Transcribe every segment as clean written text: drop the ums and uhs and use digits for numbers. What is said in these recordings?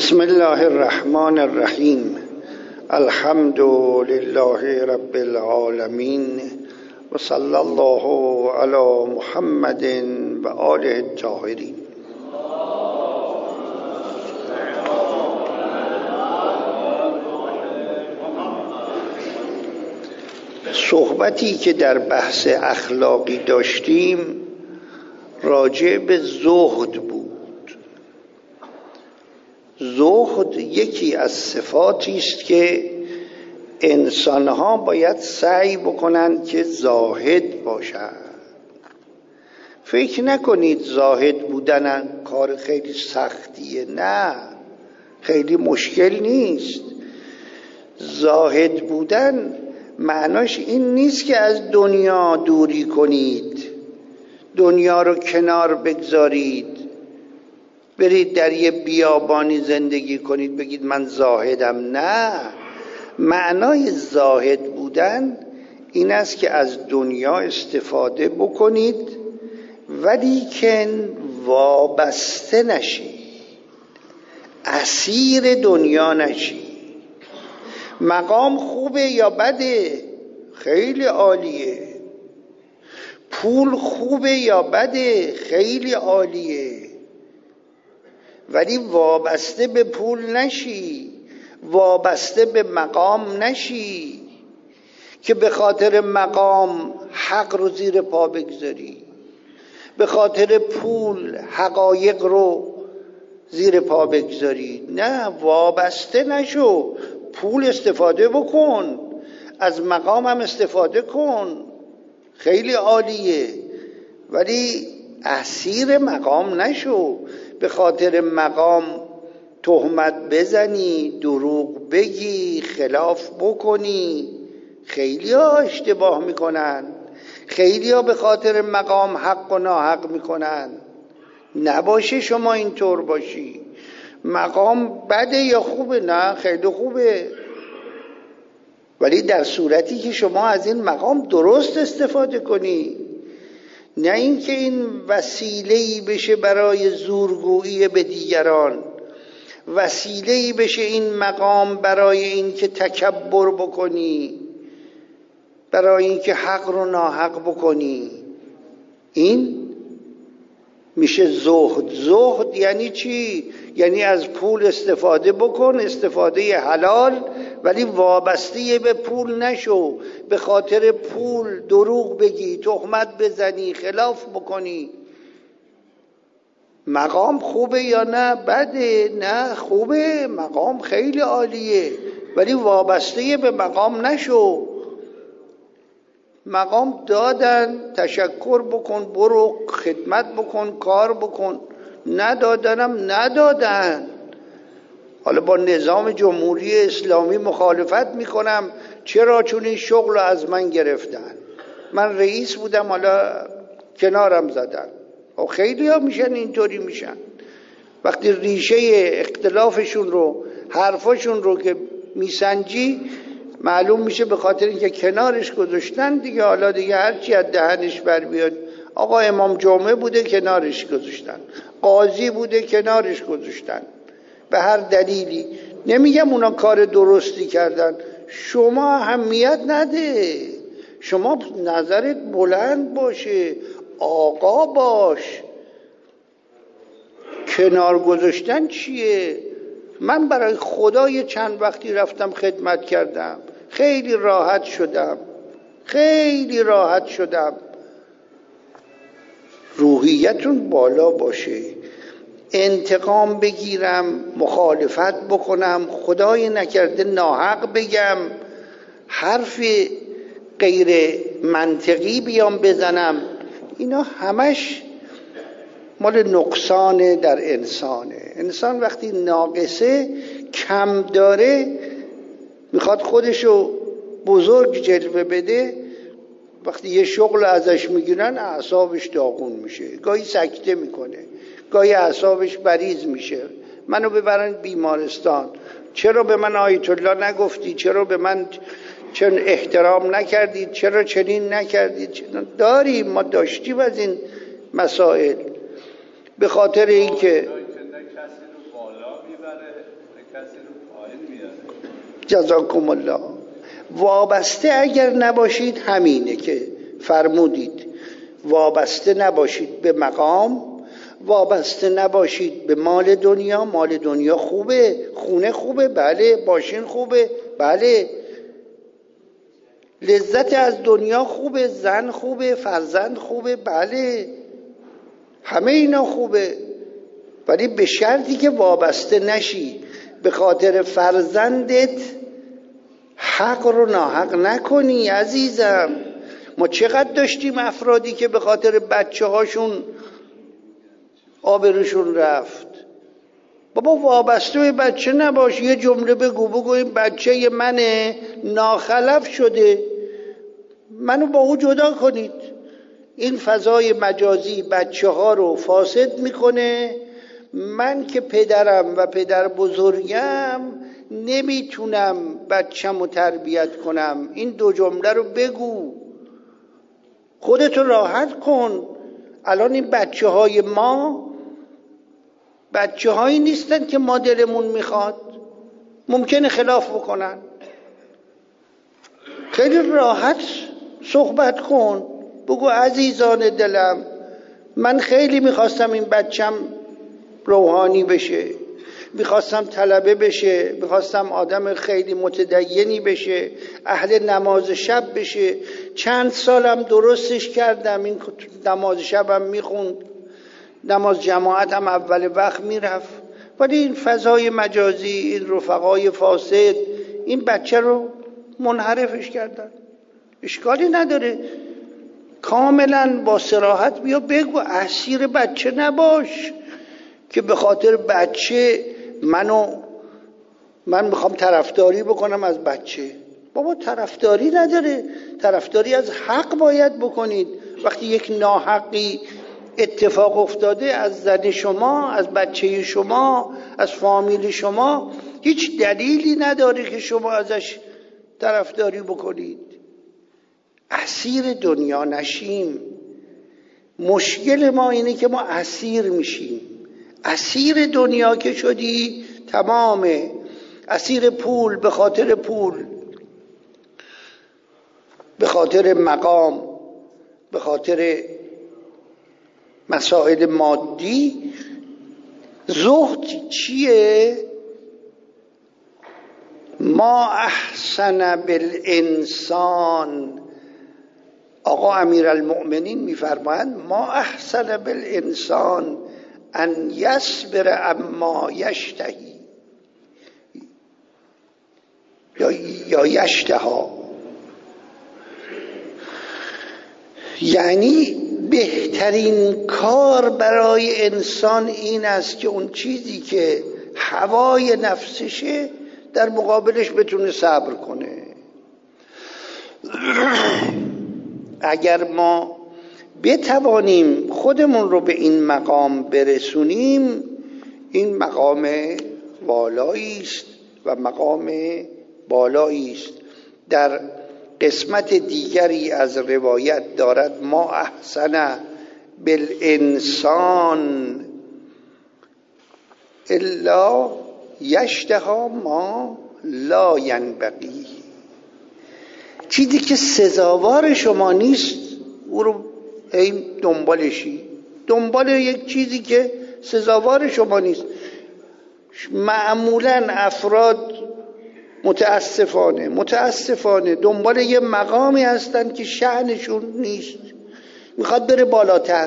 بسم الله الرحمن الرحیم. الحمد لله رب العالمین و صلی الله علی محمد و آله الطاهرین. صحبتی که در بحث اخلاقی داشتیم راجع به زهد بود. زهد یکی از صفاتی است که انسان‌ها باید سعی بکنند که زاهد باشند. فکر نکنید زاهد بودن کار خیلی سختیه، نه، خیلی مشکل نیست. زاهد بودن معناش این نیست که از دنیا دوری کنید، دنیا رو کنار بگذارید، برید در یه بیابانی زندگی کنید بگید من زاهدم. نه، معنای زاهد بودن این است که از دنیا استفاده بکنید ولیکن وابسته نشید، اسیر دنیا نشید. مقام خوبه یا بده؟ خیلی عالیه. پول خوبه یا بده؟ خیلی عالیه. ولی وابسته به پول نشی، وابسته به مقام نشی که به خاطر مقام حق رو زیر پا بگذاری، به خاطر پول حقایق رو زیر پا بگذاری. نه، وابسته نشو. پول استفاده بکن، از مقام هم استفاده کن، خیلی عالیه، ولی اسیر مقام نشو. به خاطر مقام تهمت بزنی، دروغ بگی، خلاف بکنی. خیلی ها اشتباه میکنن، خیلی ها به خاطر مقام حق و ناحق میکنن. نباشه شما اینطور باشی. مقام بده یا خوبه؟ نه، خیلی خوبه، ولی در صورتی که شما از این مقام درست استفاده کنی، نه اینکه این وسیله‌ای بشه برای زورگویی به دیگران، وسیله‌ای بشه این مقام برای این که تکبر بکنی، برای این که حق رو ناحق بکنی. این میشه زهد. زهد یعنی چی؟ یعنی از پول استفاده بکن، استفاده حلال، ولی وابسته به پول نشو. به خاطر پول دروغ بگی، تهمت بزنی، خلاف بکنی. مقام خوبه یا نه بده؟ نه، خوبه، مقام خیلی عالیه، ولی وابسته به مقام نشو. مقام دادن، تشکر بکن، برو خدمت بکن، کار بکن. ندادنم ندادن. حالا با نظام جمهوری اسلامی مخالفت میکنم. چرا؟ چون این شغل رو از من گرفتن. من رئیس بودم، حالا کنارم زدن. خیلی ها میشن اینطوری میشن. وقتی ریشه اختلافشون رو، حرفاشون رو که میسنجی، معلوم میشه به خاطر اینکه کنارش گذاشتن دیگه. حالا دیگه هرچی از دهنش بر بیاد. آقا امام جمعه بوده کنارش گذاشتن، قاضی بوده کنارش گذاشتن، به هر دلیلی. نمیگم اونا کار درستی کردن، شما اهمیت نده، شما نظرت بلند باشه، آقا باش. کنار گذاشتن چیه؟ من برای خدا یه چند وقتی رفتم خدمت کردم، خیلی راحت شدم، خیلی راحت شدم. روحیتون بالا باشه. انتقام بگیرم، مخالفت بکنم، خدای نکرده ناحق بگم، حرف غیر منطقی بیام بزنم، اینا همش مال نقصان در انسانه. انسان وقتی ناقصه، کم داره، میخواد خودشو بزرگ جلوه بده، وقتی یه شغل ازش میگیرن اعصابش داغون میشه، گاهی سکته میکنه، گاهی اعصابش مریض میشه. منو ببرن بیمارستان، چرا به من آیت الله نگفتی؟ چرا به من چون احترام نکردید؟ چرا چنین نکردید؟ داریم، ما داشتیم از این مسائل. به خاطر اینکه جزاکم الله. وابسته اگر نباشید، همینه که فرمودید، وابسته نباشید به مقام، وابسته نباشید به مال دنیا. مال دنیا خوبه، خونه خوبه، بله، ماشین خوبه، بله، لذت از دنیا خوبه، زن خوبه، فرزند خوبه، بله، همه اینا خوبه، ولی به شرطی که وابسته نشی به خاطر فرزندت حق رو ناحق نکنی. عزیزم، ما چقدر داشتیم افرادی که به خاطر بچه هاشون آبروشون رفت. بابا وابسته به بچه نباش، یه جمله بگو این بچه منه، ناخلف شده، منو با او جدا کنید. این فضای مجازی بچه ها رو فاسد میکنه. من که پدرم و پدر بزرگم نمیتونم بچم رو تربیت کنم. این دو جمله رو بگو، خودتو راحت کن. الان این بچه های ما بچه هایی نیستن که ما دلمون میخواد، ممکنه خلاف بکنن. خیلی راحت صحبت کن، بگو عزیزان دلم، من خیلی میخواستم این بچم روحانی بشه، میخواستم طلبه بشه، میخواستم آدم خیلی متدینی بشه، اهل نماز شب بشه، چند سالم درستش کردم، این نماز شبم میخوند، نماز جماعت هم اول وقت میرفت، ولی این فضای مجازی، این رفقای فاسد این بچه رو منحرفش کردن. اشکالی نداره، کاملا با صراحت بیا بگو، اسیر بچه نباش که به خاطر بچه من میخوام طرفداری بکنم از بچه. بابا طرفداری نداره، طرفداری از حق باید بکنید. وقتی یک ناحقی اتفاق افتاده از زن شما، از بچه شما، از فامیل شما، هیچ دلیلی نداره که شما ازش طرفداری بکنید. اسیر دنیا نشیم. مشکل ما اینه که ما اسیر میشیم. اسیر دنیا که شدی تمامه. اسیر پول، به خاطر پول، به خاطر مقام، به خاطر مسائل مادی. زهد چیه؟ ما احسن بالانسان. آقا امیرالمؤمنین میفرمایند ما احسن بالانسان ان یصبر اما یشتهی یا یشتها. یعنی بهترین کار برای انسان این است که اون چیزی که هوای نفسشه در مقابلش بتونه صبر کنه. اگر ما بتوانیم خودمون رو به این مقام برسونیم، این مقام والایی است و مقام بالایی است. در قسمت دیگری از روایت دارد ما احسن بالانسان الا یشتها ما لا ینبغی. چیزی که سزاوار شما نیست او رو دنبالشی، دنبال یک چیزی که سزاوار شما نیست. معمولا افراد متاسفانه دنبال یه مقامی هستن که شأنشون نیست، میخواد بره بالاتر.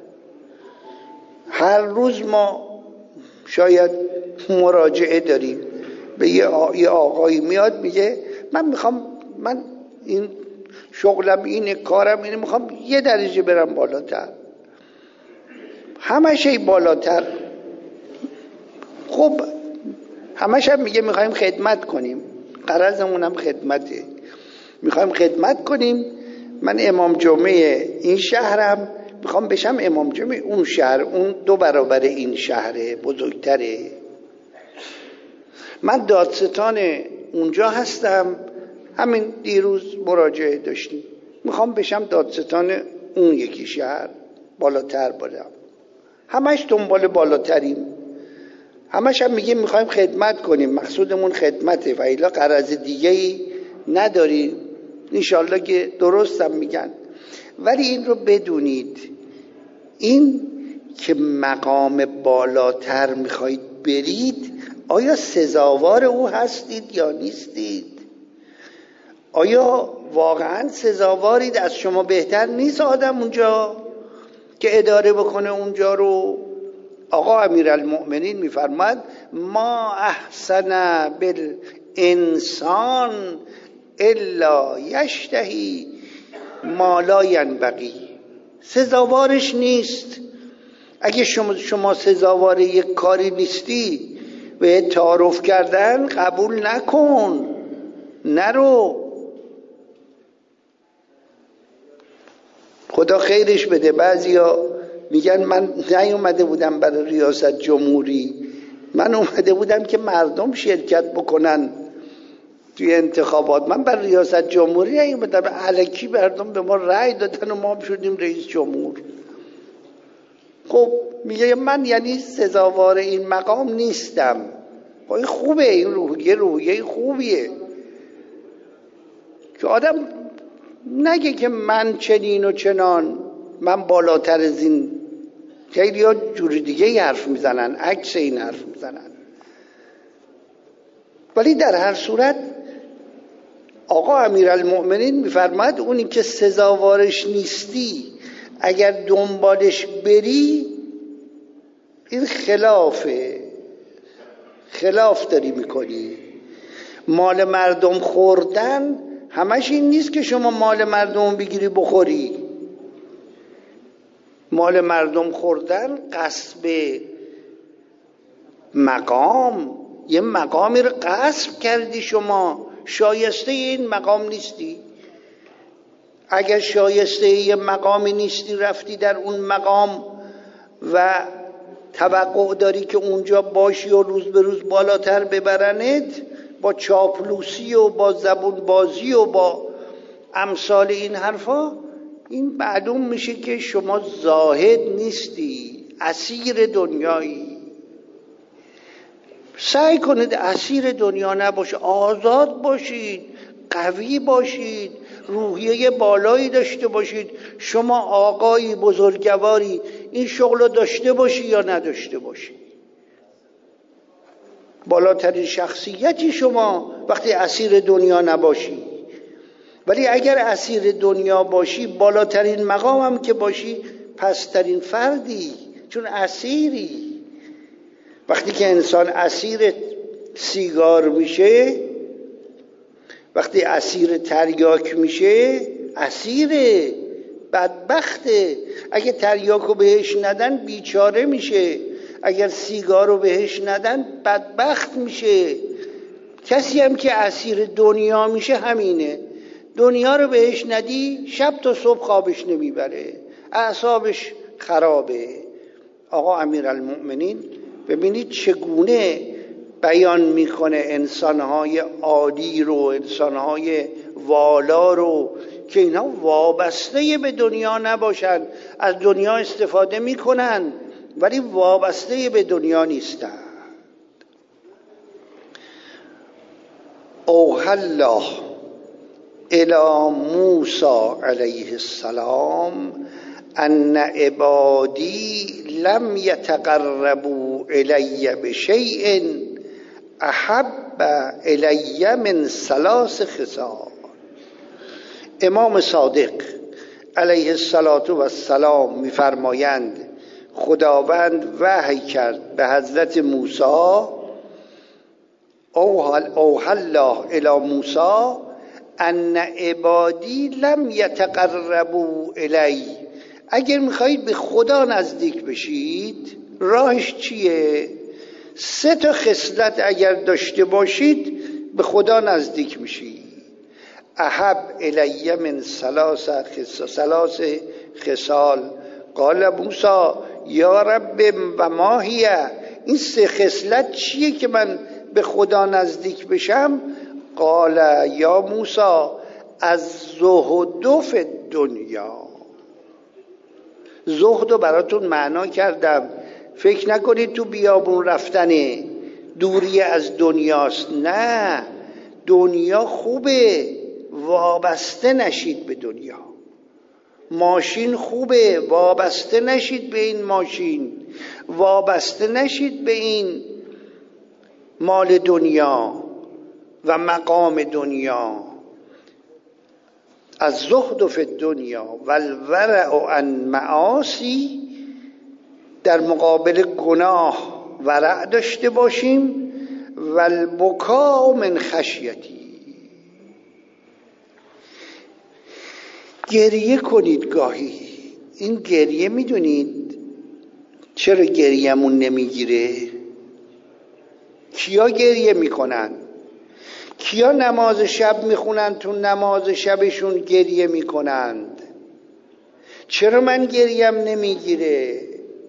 هر روز ما شاید مراجعه داریم به یه آقایی میاد میگه من این شغلم اینه، کارم اینه، میخوام یه درجه برم بالاتر. همشه بالاتر. خب همش هم میگه میخوایم خدمت کنیم، غرضمون هم خدمته، میخوایم خدمت کنیم. من امام جمعه این شهرم، میخوام بشم امام جمعه اون شهر، اون 2 برابر این شهره، بزرگتره. من دادستان اونجا هستم، همین دیروز مراجعه داشتیم، میخوام بشم دادستان اون یکی شهر، بالاتر برم. همش دنبال بالاتریم، همش هم میگیم میخوایم خدمت کنیم، مقصودمون خدمته و الا غرض دیگه ای نداریم. انشالله که درست هم میگن. ولی این رو بدونید، این که مقام بالاتر میخواید برید، آیا سزاوار او هستید یا نیستید؟ آیا واقعا سزاوارید؟ از شما بهتر نیست آدم اونجا که اداره بکنه اونجا رو؟ آقا امیرالمؤمنین میفرماد ما احسن بالانسان الا یشتهی ما لا ینبغی. سزاوارش نیست. اگه شما سزاوار یک کاری نیستی به تعارف کردن قبول نکن، نرو. خدا خیرش بده. بعضیا میگن من نیومده بودم برای ریاست جمهوری، من اومده بودم که مردم شرکت بکنن توی انتخابات. من برای ریاست جمهوری نیومدم. الکی مردم به ما رأی دادن و ما شدیم رئیس جمهور. خب میگه من یعنی سزاوار این مقام نیستم. خب این خوبه، این روحیه خوبیه که آدم نگه که من چنین و چنان، من بالاتر از این. خیلی ها جور دیگه حرف میزنن، عکس این حرف میزنن. ولی در هر صورت آقا امیرالمؤمنین میفرماد اونی که سزاوارش نیستی اگر دنبالش بری، این خلاف داری میکنی. مال مردم خوردن همش این نیست که شما مال مردم بگیری بخوری. مال مردم خوردن غصب مقام، یه مقامی رو غصب کردی، شما شایسته این مقام نیستی. اگر شایسته یه مقامی نیستی، رفتی در اون مقام و توقع داری که اونجا باشی و روز به روز بالاتر ببرنت، با چاپلوسی و با زبون بازی و با امثال این حرفا، این معلوم میشه که شما زاهد نیستی، اسیر دنیایی. سعی کنید اسیر دنیا نباشه، آزاد باشید، قوی باشید، روحیه بالایی داشته باشید. شما آقایی بزرگواری این شغل رو داشته باشی یا نداشته باشی، بالاترین شخصیتی شما وقتی اسیر دنیا نباشی. ولی اگر اسیر دنیا باشی، بالاترین مقام هم که باشی، پسترین فردی، چون اسیری. وقتی که انسان اسیر سیگار میشه، وقتی اسیر تریاک میشه، اسیره، بدبخته. اگه تریاکو بهش ندن بیچاره میشه، اگر سیگارو بهش ندن بدبخت میشه. کسی هم که اسیر دنیا میشه همینه. دنیا رو بهش ندی، شب تا صبح خوابش نمیبره، اعصابش خرابه. آقا امیرالمؤمنین ببینید چگونه بیان میکنه انسانهای عالی رو، انسانهای والا رو، که اینا وابسته به دنیا نباشن. از دنیا استفاده میکنن ولی وابسته به دنیا نیستن. اوحی الله الی موسی علیه السلام ان عبادی لم یتقربوا الی بشیء احب الی من ثلاث خصال. امام صادق علیه السلام میفرمایند خداوند وحی کرد به حضرت موسی، اوحی الله الی موسی ان عبادی لم یتقربوا الی. اگر میخواهید به خدا نزدیک بشید، راهش چیه؟ 3 خصلت اگر داشته باشید به خدا نزدیک میشید. احب الی من ثلاث خصال. قال موسی یا رب و ما هی. این 3 خصلت چیه که من به خدا نزدیک بشم؟ قال یا موسی از زهد فی دنیا. زهد رو براتون معنا کردم، فکر نکنید تو بیابون رفتنه، دوری از دنیاست. نه، دنیا خوبه، وابسته نشید به دنیا. ماشین خوبه، وابسته نشید به این ماشین، وابسته نشید به این مال دنیا و مقام دنیا. از زهد فی الدنیا و الورع عن معاصی، در مقابل گناه ورع داشته باشیم. و البکا من خشیتی، گریه کنید گاهی. این گریه میدونید چرا گریه‌مون نمیگیره؟ کیا گریه میکنن؟ کیا نماز شب میخونن تو نماز شبشون گریه میکنند؟ چرا من گریم نمیگیره؟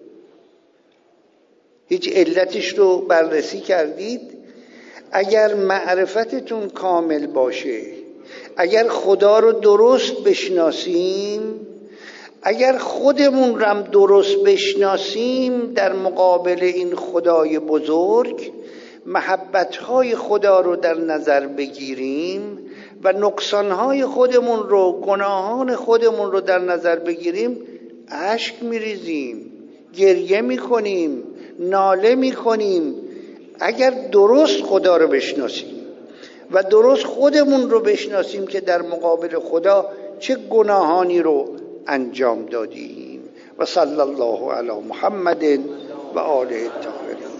هیچ علتش رو بررسی کردید؟ اگر معرفتتون کامل باشه، اگر خدا رو درست بشناسیم، اگر خودمون رم درست بشناسیم، در مقابل این خدای بزرگ محبتهای خدا رو در نظر بگیریم و نقصانهای خودمون رو، گناهان خودمون رو در نظر بگیریم، اشک میریزیم، گریه میکنیم، ناله میکنیم. اگر درست خدا رو بشناسیم و درست خودمون رو بشناسیم که در مقابل خدا چه گناهانی رو انجام دادیم. و صلی الله علی محمد و آله الطاهرین.